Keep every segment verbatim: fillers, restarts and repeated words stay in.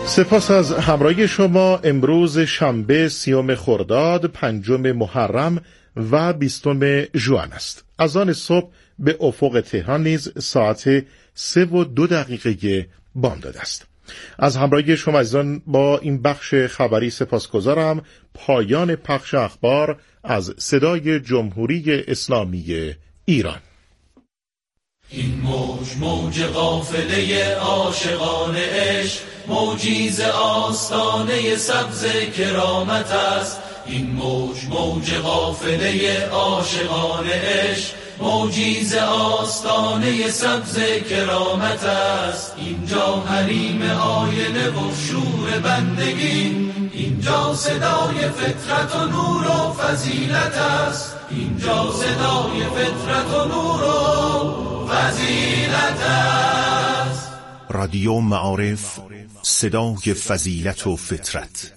سپاس از همراهی شما. امروز شنبه سیوم خرداد، پنجم محرم و بیستم ژوئن است. از آن صبح به افق تهران نیز ساعت سه و دو دقیقه بامداد است. از همراهی شما عزیزان با این بخش خبری سپاسگزارم. پایان پخش اخبار از صدای جمهوری اسلامی ایران. این موج موج قافله عاشقان عشق، موجی ز آستانه سبز کرامت است. این موج موج قافله عاشقان عشق، موجی ز آستانه سبز کرامت است. اینجا حریم آینه و شور بندگی، اینجا صدای فطرت و نور و فضیلت است. اینجا صدای فطرت و نور و فضیلت است. رادیو معارف، صدای فضیلت و فطرت.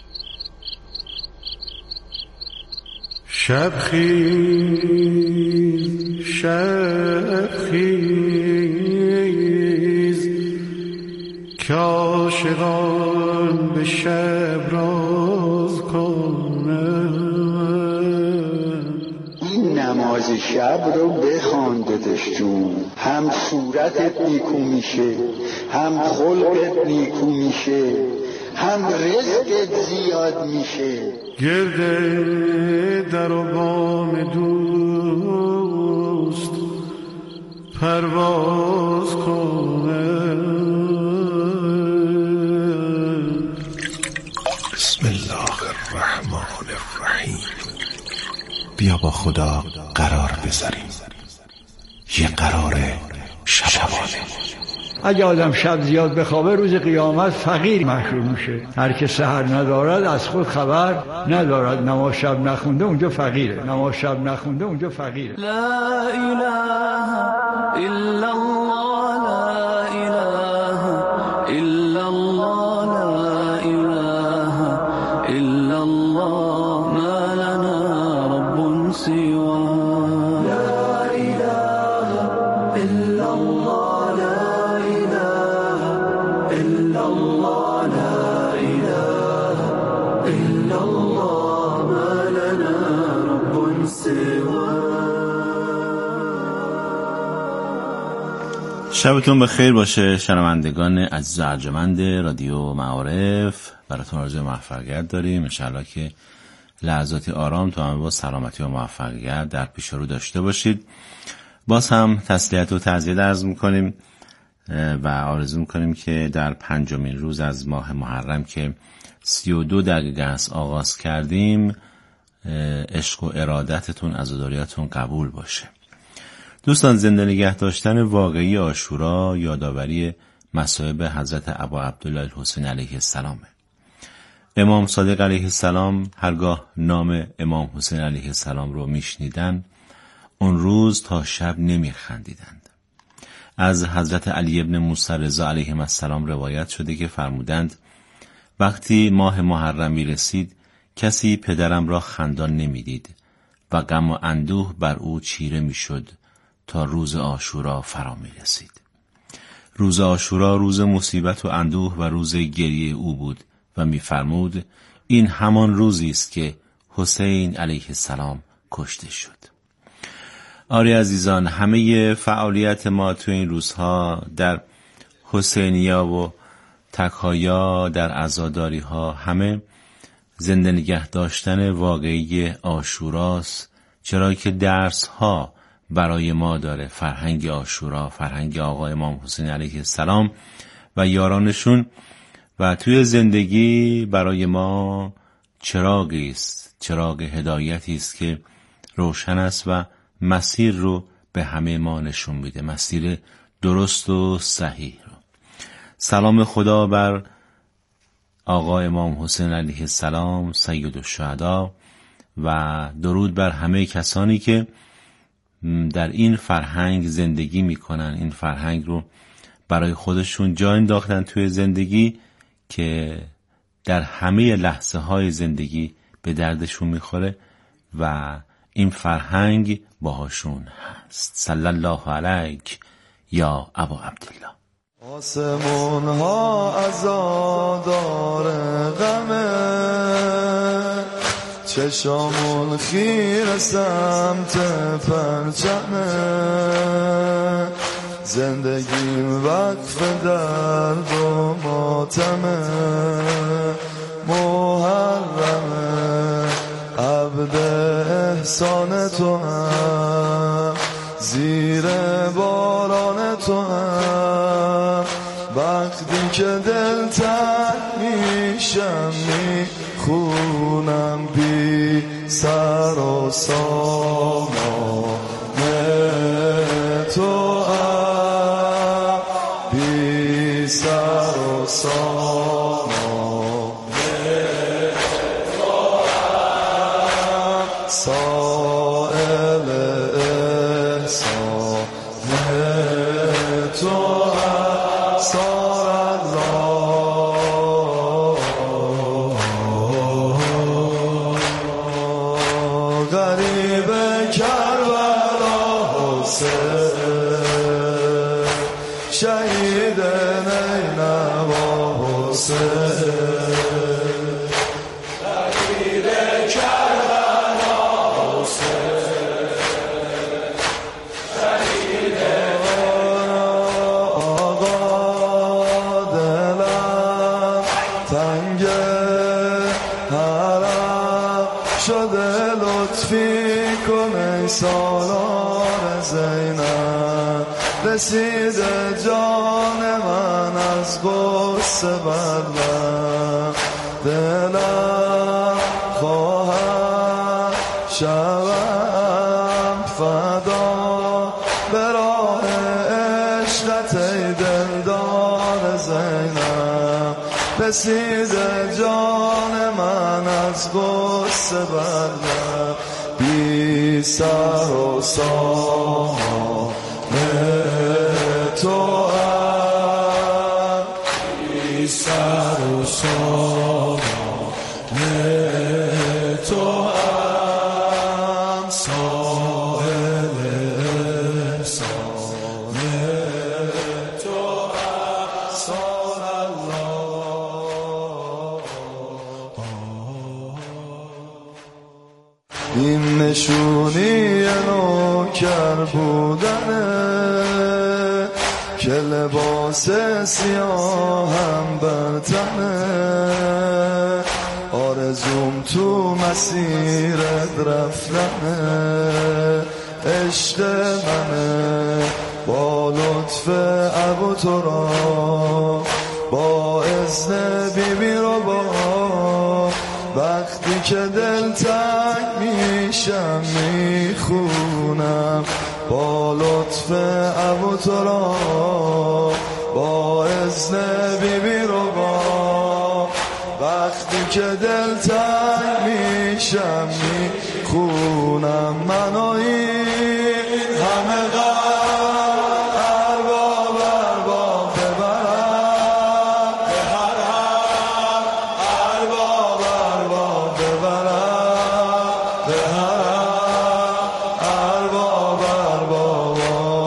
شب خیز شب خیز که عاشقان به شب راز کنند. این نماز شب رو بخوان داداش جون، هم صورتت نیکو میشه، هم خلقت نیکو میشه، هم رزقت زیاد میشه. گرده در و بام دوست پرواز کنه. بسم الله الرحمن الرحیم. بیا با خدا قرار بذاریم، یه قرار شبانه. اگه آدم شب زیاد بخوابه روز قیامت فقیر محشور میشه. هر که سحر ندارد از خود خبر ندارد. نماز شب نخونده اونجا فقیره، نماز شب نخونده اونجا فقیره. لا اله الا الله، لا اله الا الله، لا اله الا الله، ما لنا رب سواه. لا اله الا الله، شبتون بخیر باشه شنوندگان عزیز و ارجمند رادیو معارف. براتون آرزوی موفقیت داریم. انشالله که لحظاتی آرام تا با سلامتی و موفقیت در پیش رو داشته باشید. باز هم تسلیت و تعزیت عرض میکنیم و آرزو میکنیم که در پنجمین روز از ماه محرم که سی و دو دقیقه است آغاز کردیم، عشق و ارادتتون عزاداریاتون قبول باشه. دوستان، زنده نگه داشتن واقعی عاشورا یادآوری مصائب حضرت ابا عبدالله الحسین علیه السلام. امام صادق علیه السلام هرگاه نام امام حسین علیه السلام رو میشنیدن، اون روز تا شب نمیخندیدند. از حضرت علی ابن موسی رضا علیه السلام روایت شده که فرمودند وقتی ماه محرم میرسید کسی پدرم را خندان نمیدید و غم و اندوه بر او چیره میشد تا روز عاشورا فرا می رسید. روز عاشورا روز مصیبت و اندوه و روز گریه او بود و می فرمود این همان روزی است که حسین علیه السلام کشته شد. آری عزیزان، همه فعالیت ما تو این روزها در حسینیا و تکایا، در عزاداری ها، همه زنده نگه داشتن واقعی عاشوراست، چرا که درس ها برای ما داره. فرهنگ عاشورا، فرهنگ آقا امام حسین علیه السلام و یارانشون، و توی زندگی برای ما چراغی است، چراغ هدایتی است که روشن است و مسیر رو به همه ما نشون میده، مسیر درست و صحیح رو. سلام خدا بر آقا امام حسین علیه السلام سید الشهدا و درود بر همه کسانی که در این فرهنگ زندگی میکنن، این فرهنگ رو برای خودشون جا انداختن توی زندگی که در همه لحظه های زندگی به دردشون میخوره و این فرهنگ باهاشون هست. صلی الله علیک یا ابا عبدالله. آسمون ها عزادار غمه، چشامون خیر سمت پرچمه، زندگیم وقف درد و ماتمه، محرمه عبد احسان تو هم، زیر باران تو هم، وقتی که دل تنگ میشم میخونم بی سر و سامانه تو هم، بی سر و سامانه تو هم، سائل احسان تو هم، سار الله غریب کربلا حسین، شهید نینوا حسین، غریب کربلا حسین، شهید آقا دلم تنگ حرم شده، لطفی کن ای سالار زینب، رسیده جان من از غصه بردم، دلم خواهم شوم فدا به راه عشقت ای دلدار زینب، رسیده جان من از غصه بردم، بی سر و سامانه تو هم، بی سر و سامانه تو هم، سائل احسان تو هم، سار الله. این نشونی نوکر بودنه که لباس سیاهم بر تنه، آرزوم تو مسیرت رفتنه، عشق منه با لطف ابو تو را، با اذن بیبی رو با، وقتی که دل تنگ میشم میخونم با لطف ابو تو را، با اذن بیبی رو با، وقتی که دل تنگ میشم میخونم من و این همه غم ارباب ارباب ببرم به حرم، ارباب ارباب ببرم به حرم، ارباب ارباب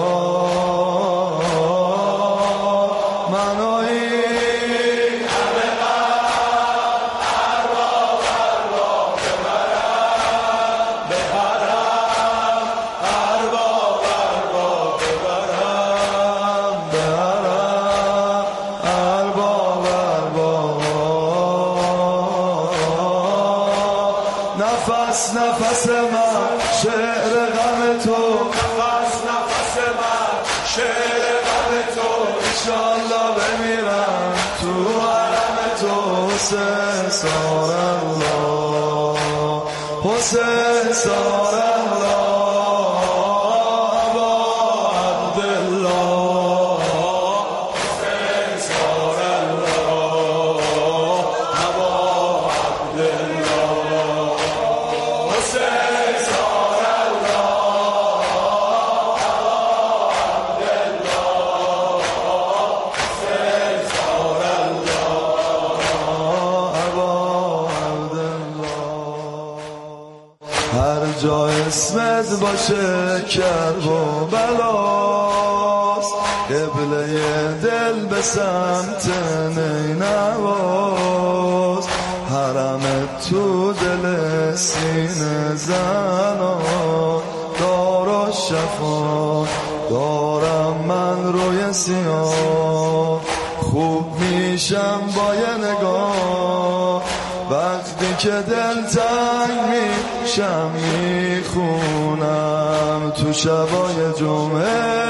من و این همه غم ارباب ارباب ببرم به حرم، ارباب ارباب ببرم به حرم، ارباب ارباب. نفس نفس من شعر غم تو، نفس نفس من شعر غم تو، انشالله بمیرم تو حرم تو، حسین سار الله، حسین سار الله، ابا عبدالله، حسین سار الله، ابا عبدالله، حسین سار الله، ابا عبدالله، حسین سار الله، ابا عبدالله. هر جا اسمت باشه کرب و بلاست، قبله حوصله دل به سمت نینواز، حرمت تو دل سینه زنا، دار و شفا دارم من روی سیاه، خوب میشم با یه نگاه، وقتی که دل تنگ میشم میخونم تو شبای جمعه،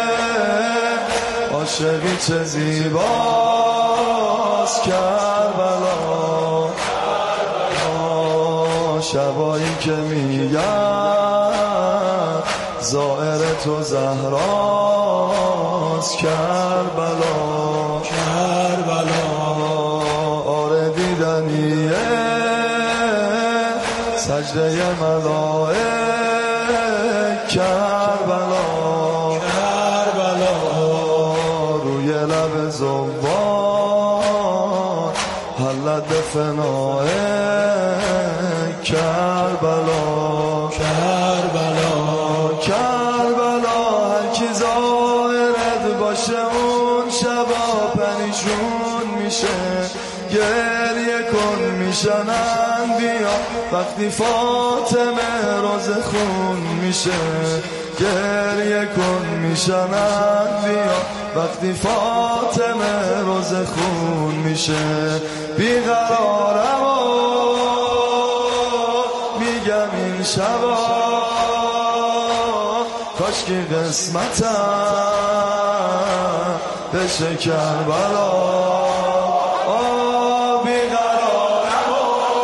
عاشقی چه زیباست کربلا، شبایی که میگن زائر تو زهراست کربلا، کربلا آره دیدنیه سجده ملائک، کربلا کربلا روی لب زبان حلت فناه، کربلا کربلا کربلا هر کی زائرت باشه اون شبا پریشون میشه، گریه کن میشنن بیا وقتی فاطمه روز خون میشه، گریه کن میشنن بیا وقتی فاطمه روز خون میشه، بیقرارم و میگم این شبا کاشکی قسمتم بشه کربلا، بیقرارم و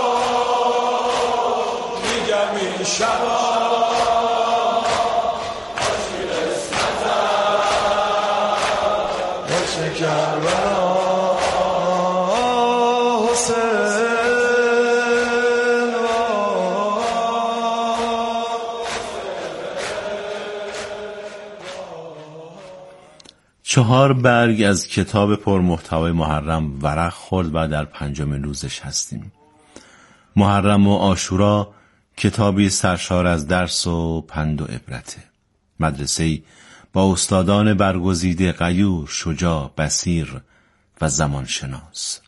میگم این شبا کاشکی قسمتم بشه کربلا، حسین چهار برگ از کتاب پرمحتوای محرم ورق خورد و در پنجمین روزش هستیم. محرم و عاشورا کتابی سرشار از درس و پند و عبرته. مدرسه‌ای با استادان برگزیده، غیور، شجاع، بصیر و زمانشناس.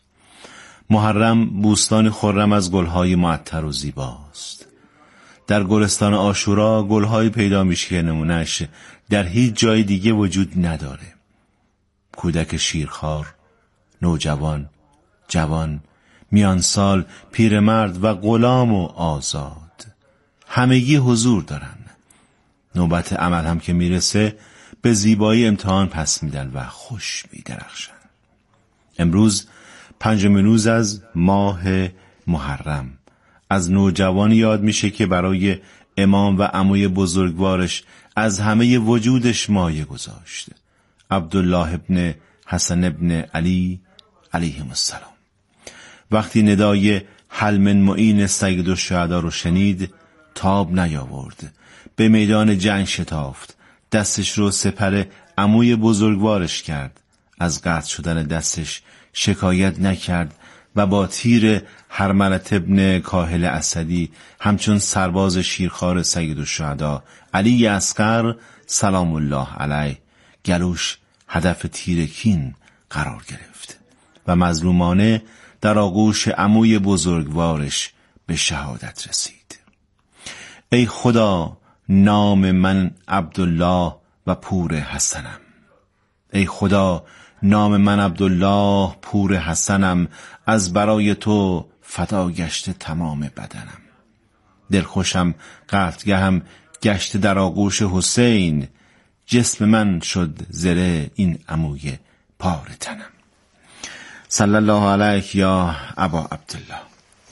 محرم بوستان خرم از گلهای معطر و زیباست. در گلستان عاشورا گلهای پیدا میشه که نمونه‌اش در هیچ جای دیگه وجود نداره. کودک شیرخوار، نوجوان، جوان، میانسال، پیرمرد و غلام و آزاد همگی حضور دارن. نوبت عمل هم که میرسه به زیبایی امتحان پس میدن و خوش میدرخشن. امروز پنجمین روز از ماه محرم از نوجوانی یاد میشه که برای امام و عموی بزرگوارش از همه وجودش مایه گذاشته، عبدالله ابن حسن ابن علی علیهم السلام. وقتی ندای حل من معین سید الشهدا رو شنید تاب نیاورد، به میدان جنگ شتافت، دستش رو سپر عموی بزرگوارش کرد، از قطع شدن دستش شکایت نکرد و با تیر حرملة ابن کاهل اسدی همچون سرباز شیرخوار سید الشهدا علی اصغر سلام الله علیه گلوش هدف تیر کین قرار گرفت و مظلومانه در آغوش عموی بزرگوارش به شهادت رسید. ای خدا، نام من عبدالله و پور حسنم. ای خدا، نام من عبدالله پور حسنم، از برای تو فدا گشته تمام بدنم. دلخوشم قتلگهم گشته در آغوش حسین، جسم من شد زره این عموی پار تنم. صلی الله علیک یا ابا عبدالله.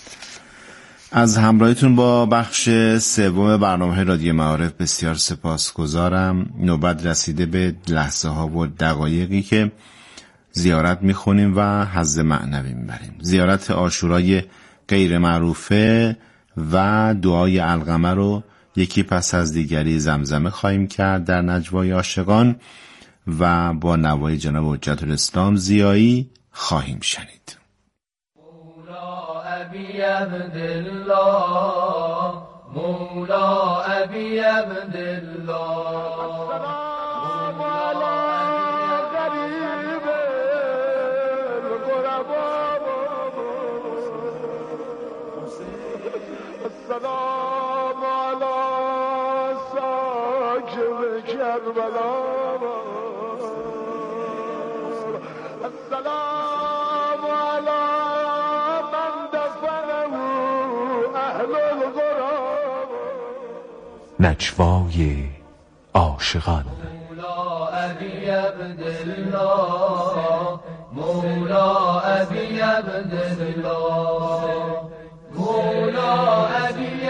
از همراهیتون با بخش سوم برنامه رادیو معارف بسیار سپاسگزارم. نوبت رسیده به لحظه ها و دقایقی که زیارت میخونیم و حظ معنوی میبریم. زیارت عاشورای غیر معروفه و دعای علقمه رو یکی پس از دیگری زمزمه خواهیم کرد در نجوای عاشقان و با نوای جناب حجت الاسلام ضیایی خواهیم شنید. مولا ابی عبدالله، مولا ابی عبدالله، مولا ابی السلام على ساکن کربلا السلام على من دفنه اهل الغراب. نجوای عاشقان. مولا ابی عبدالله مولا ابی عبدالله مولا ابی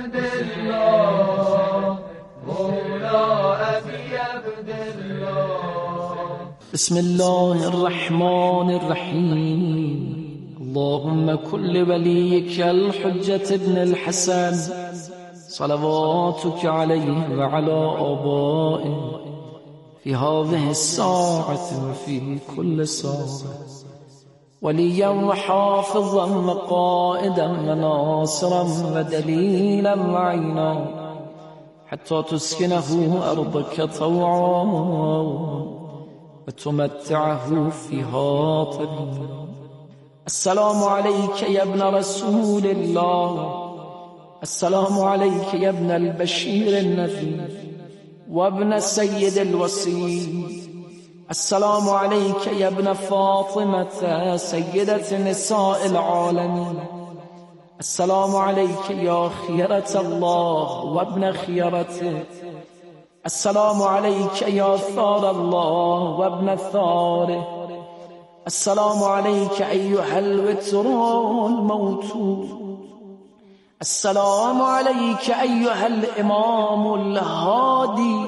عبدالله مولا ابی عبدالله. بسم الله الرحمن الرحيم. اللهم كل وليك الحجة ابن الحسن صلواتك عليه وعلى آبائه في هذه الساعة وفي كل ساعة وليا وحافظا وقائدا وناصرا ودليلا وعينا حتى تسكنه أرضك طوعا وتمتعه فيها طويلا. السلام عليك يا ابن رسول الله. السلام عليك يا ابن البشير النذير وابن السيد الوصي. السلام عليك يا ابن فاطمة سيدة نساء العالمين. السلام عليك يا خيرة الله وابن خيرته. السلام عليك يا ثار الله وابن ثاره. السلام عليك أيها الوتر الموتور. السلام عليك أيها الإمام الهادي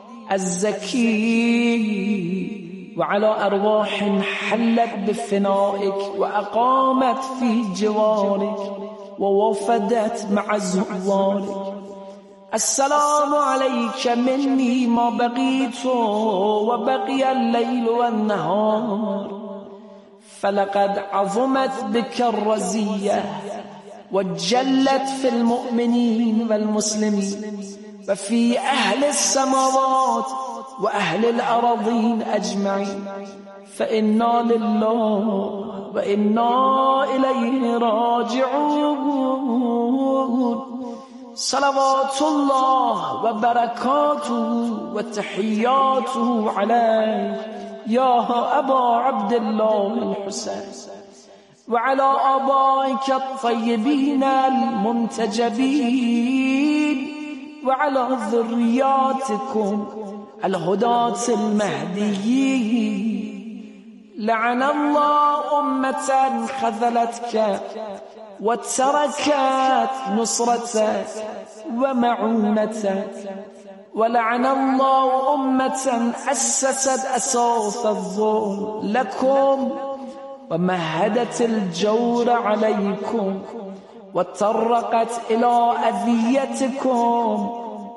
الزكي وعلى أرواح حلت بفنائك وأقامت في جوارك ووفدت مع زوارك. السلام عليك مني ما بقيت وبقي الليل والنهار فلقد عظمت بك الرزية وجلت في المؤمنين والمسلمين وفي أهل السماوات وأهل الأراضين أجمعين فإنا لله وإنا إليه راجعون. صلوات الله وبركاته وتحياته عليك يا أبا عبد الله الحسين وعلى آبائك الطيبين المنتجبين وعلى ذرياتكم الهداة المهديين. لعن الله أمة خذلتك وتركت نصرتك ومعونتك ولعن الله أمة أسست أساس الظلم لكم ومهدت الجور عليكم وطرقت إلى أذيتكم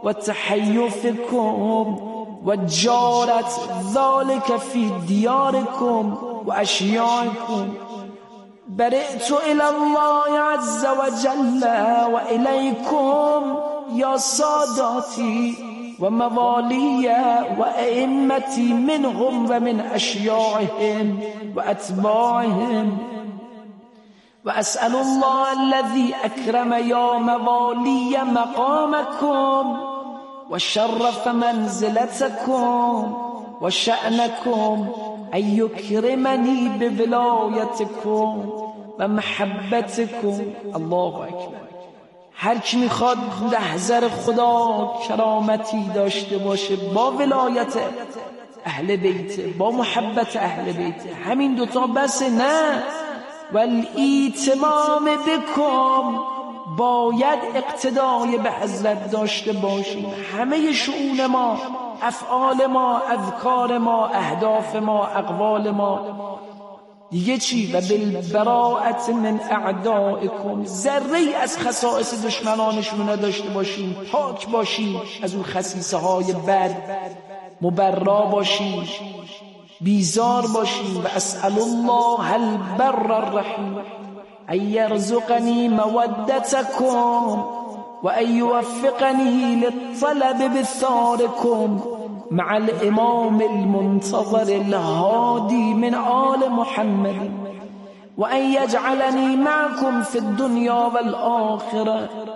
وتحيفكم وجارت ذلك في دياركم وأشياعكم. برئت إلى الله عز وجل وإليكم يا ساداتي وموالي وأئمتي منهم ومن أشياعهم وأتباعهم وأسأل الله الذي أكرم يا موالي مقامكم وشرف منزلتكم وشأنكم أن يكرمني بولايتكم ومحبتكم. الله أكبر. هر کی میخواد محضر خدا کرامتی داشته باشه با ولایت اهل بیت با محبت اهل بیت همین دوتا بس نه والایتمام بکم باید اقتدای به حضرت داشته باشیم. همه شؤون ما افعال ما اذکار ما اهداف ما اقوال ما دیگه چی و بالبراءت من اعدائکم ذره از خصائص دشمنانشون نداشته باشیم پاک باشیم از اون خصیصه های بد مبرا باشیم بیزار باشیم. و اسأل الله البر الرحیم ان یرزقنی مودتکم و ان یوفقنی للطلب بثارکم مع الإمام المنتظر الهادي من آل محمد وأن يجعلني معكم في الدنيا والآخرة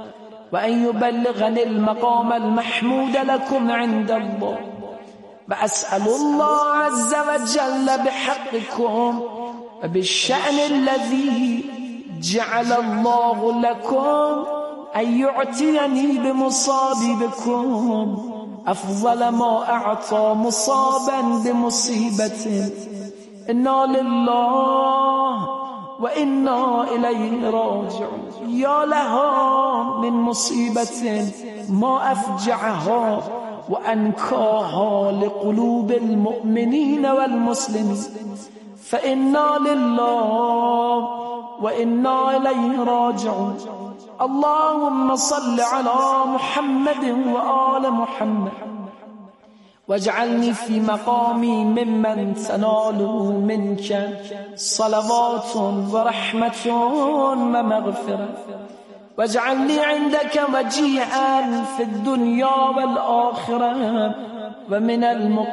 وأن يبلغني المقام المحمود لكم عند الله. وأسأل الله عز وجل بحقكم وبالشأن الذي جعل الله لكم أن يعطيني بمصابكم أفضل ما أعطى مصابا بمصيبة. إنا لله وإنا إليه راجعون. يا لها من مصيبة ما أفجعها وأنكاها لقلوب المؤمنين والمسلمين. فإنا لله وإنا إليه راجعون. اللهم صل على محمد وآل محمد واجعلني في مقامي ممن تناله منك صلوات ورحمة ومغفرة. واجعلني عندك وجيها في الدنيا والآخرة ومن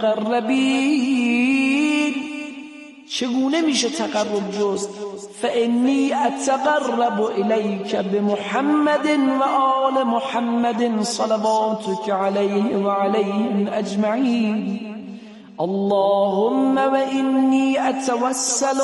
المقربين. چگونه میشه تقرب جز؟ فإني أتقرب إليك بمحمد وآل محمد صلواتك عليه وعليهم أجمعين. اللهم وإني أتوسل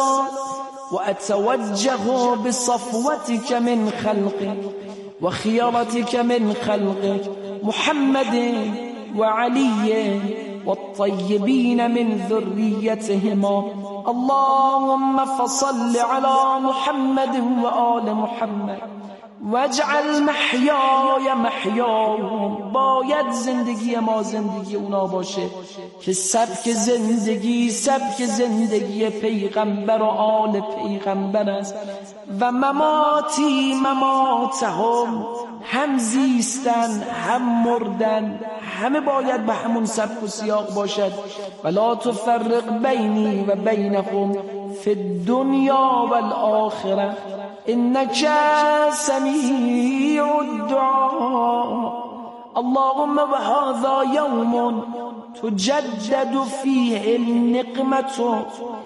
وأتوجه بصفوتك من خلقك وخيرتك من خلقك محمد وعلي والطيبين من ذريتهما. اللهم فصل على محمد وآل محمد واجعل محیای محیاهم. باید زندگی ما زندگی اونا باشه که سبک زندگی سبک زندگی پیغمبر و آل پیغمبر است و مماتی مماتهم. هم زیستن هم مردن همه باید به همون سبک و سیاق باشد. ولا تفرق بینی و بینهم فی الدنیا والآخرة إنك سميع الدعاء. اللهم وهذا يوم تجدد فيه النقمة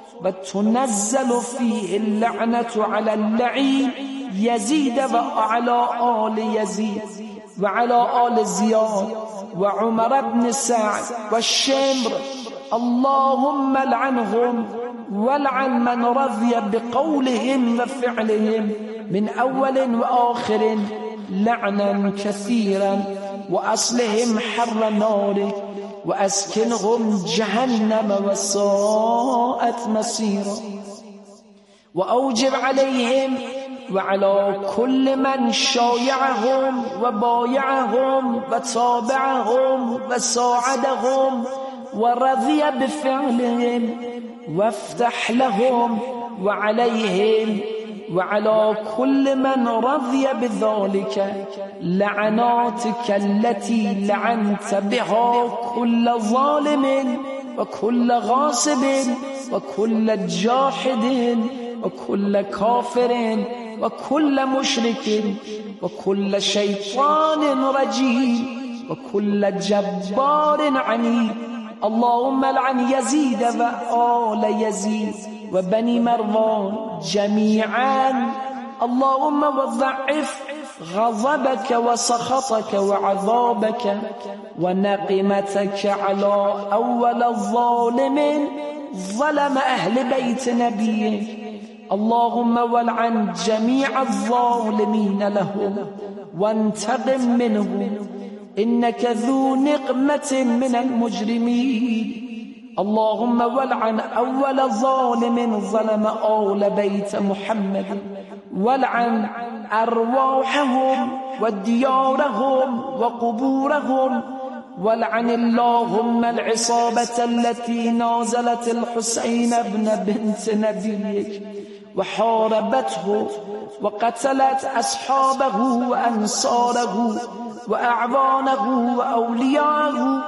وتنزل فيه اللعنة على اللعين يزيد وعلى آل يزيد وعلى آل زياد وعمر بن سعد والشمر. اللهم لعنهم ولعن من رضي بقولهم وفعلهم من أول وآخر لعنا كثيرا. وأصلهم حر نارك وأسكنهم جهنم وساءت مصيرا. وأوجب عليهم وعلى كل من شايعهم وبايعهم وتابعهم وساعدهم ورضي بفعلهم وافتح لهم وعليهم وعلى كل من رضي بذلك لعناتك التي لعنت بها كل ظالم وكل غاصب وكل جاحد وكل كافر وكل مشرك وكل شيطان رجيم وكل جبار عنيد. اللهم لعن يزيد وآل يزيد وبني مروان جميعا. اللهم وضعف غضبك وسخطك وعذابك ونقمتك على أول الظالم ظلم أهل بيت نبيك. اللهم ولعن جميع الظالمين لهم وانتقم منهم إنك ذو نقمة من المجرمين. اللهم ولعن أول ظالم ظلم آل بيت محمد ولعن أرواحهم وديارهم وقبورهم. ولعن اللهم العصابة التي نازلت الحسين بن بنت نبيك وحاربته وقتلت أصحابه وأنصاره وأعوانه وأولياءه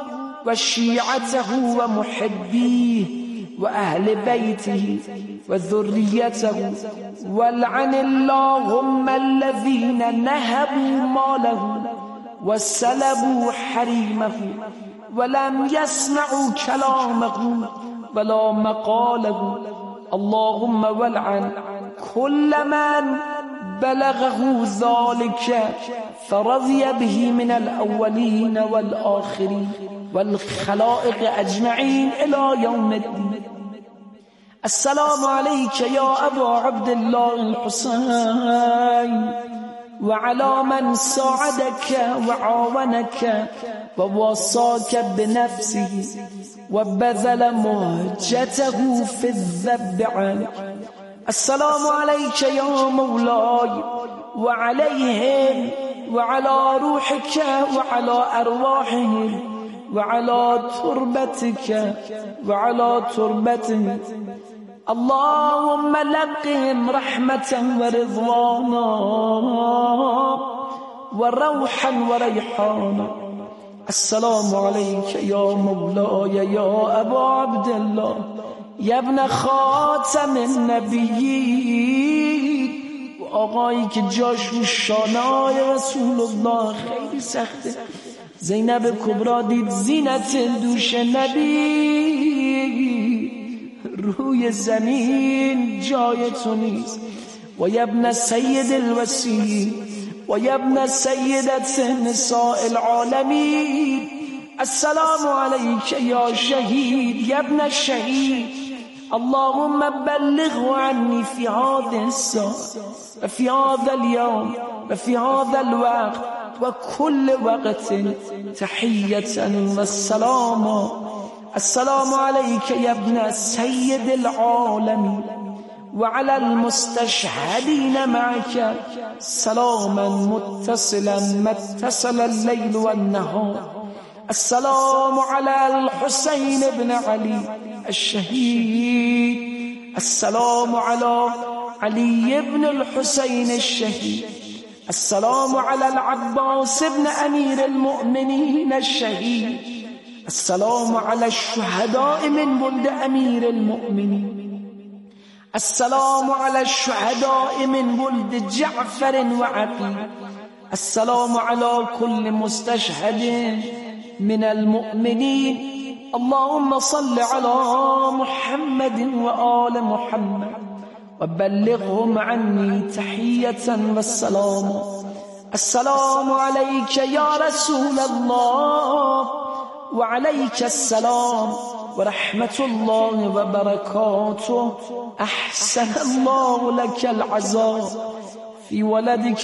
وشيعته ومحبيه وأهل بيته وذريته. ولعن اللهم الذين نهبوا ماله وسلبوا حريمه ولم يسمعوا كلامه ولا مقاله. اللهم ولعن كل من بلغه ذلك فرضي به من الأولين والآخرين والخلائق أجمعين إلى يوم الدين. السلام عليك يا أبا عبد الله الحسين وعلى من ساعدك وعاونك ووصاك بنفسه وبذل مهجته في الذب عنك. السلام عليك يا مولاي وعليهم وعلى روحك وعلى أرواحهم وعلى تربتك وعلى تربتهم. اللهم لقهم رحمة ورضوانا وروحا وريحانا. السلام عليك يا مولاي يا أبا عبد الله يا ابن خاتم النبیین و آقایی که جاش رو شانای رسول الله خیلی سخته. زینب کبرا دید زینت دوش نبی روی زمین جای تو نیست. و یبن سید الوسیل و یبن سیدت نساء العالمین. السلام عليك يا شهيد يا ابن الشهيد. اللهم بلغه عني في هذه الساعة وفي هذا اليوم وفي هذا الوقت وكل وقت تحية والسلام. السلام عليك يا ابن سيد العالمين وعلى المستشهدين معك سلاما متصلا ما اتصل الليل والنهار. السلام على الحسين بن علي الشهيد. السلام على علي بن الحسين الشهيد. السلام على العباس بن أمير المؤمنين الشهيد. السلام على الشهداء من ولد أمير المؤمنين. السلام على الشهداء من ولد جعفر وعقيل. السلام على كل مستشهد من المؤمنين. اللهم صل على محمد وآل محمد وبلغهم عني تحية والسلام. السلام عليك يا رسول الله وعليك السلام ورحمة الله وبركاته. أحسن الله لك العزاء في ولدك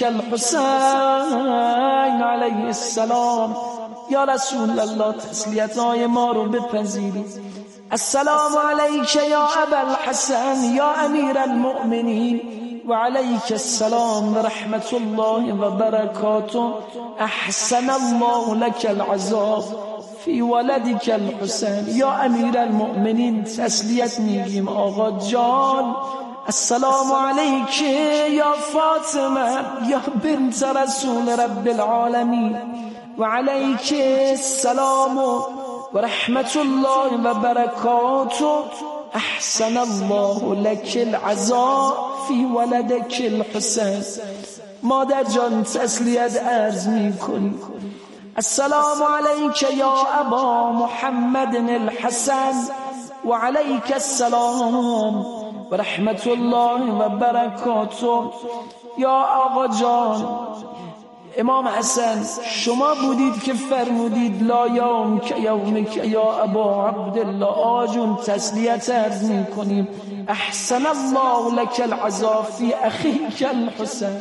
الحسين عليه السلام. یا رسول الله تسلیت‌های ما رو بپذیرید. السلام علیک یا ابا الحسن یا امیر المؤمنین و علیک السلام و رحمت الله و برکاته. احسن الله لك العذاب فی ولدک الحسین. یا امیر المؤمنین تسلیت میگیم آقا جان. السلام علیک یا فاطمه یا بنت رسول رب العالمین وعليك السلام ورحمة الله وبركاته. أحسن الله لك العزاء في ولدك الحسين. مادر جان تسلیت عرض میکنی. السلام عليك يا أبا محمد الحسن وعليك السلام ورحمة الله وبركاته. یا آقا جان امام حسن شما بودید که فرمودید لا یوم که یومک یا ابا عبدالله. آجون تسلیت عرض می کنیم. احسن الله لك العزاء فی اخیک الحسین.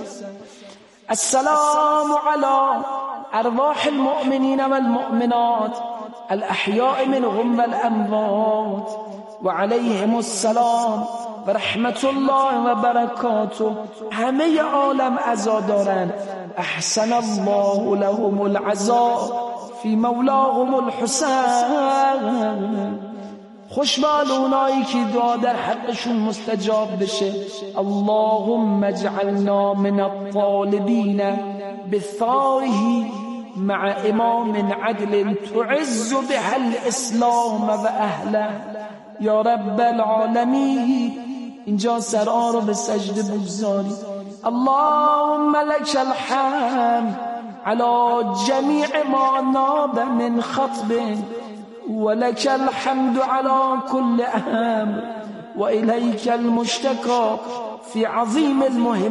السلام على ارواح المؤمنین والمؤمنات الاحیاء منهم والاموات وعليهم السلام و رحمت الله و برکاته. همه عالم عزا دارن. احسن الله لهم العزاء فی مولاهم الحسین. خوشبال اونایی که دعا در حقشون مستجاب بشه. اللهم اجعلنا من الطالبین بثاره مع امام عدل تعز به الاسلام و اهله. یا رب العالمین اینجا سرها رو به سجده بگذاری. اللهم لك الحمد على جميع ما ناب من خطب ولك الحمد على كل أمر وإليك المشتكى في عظيم المهم.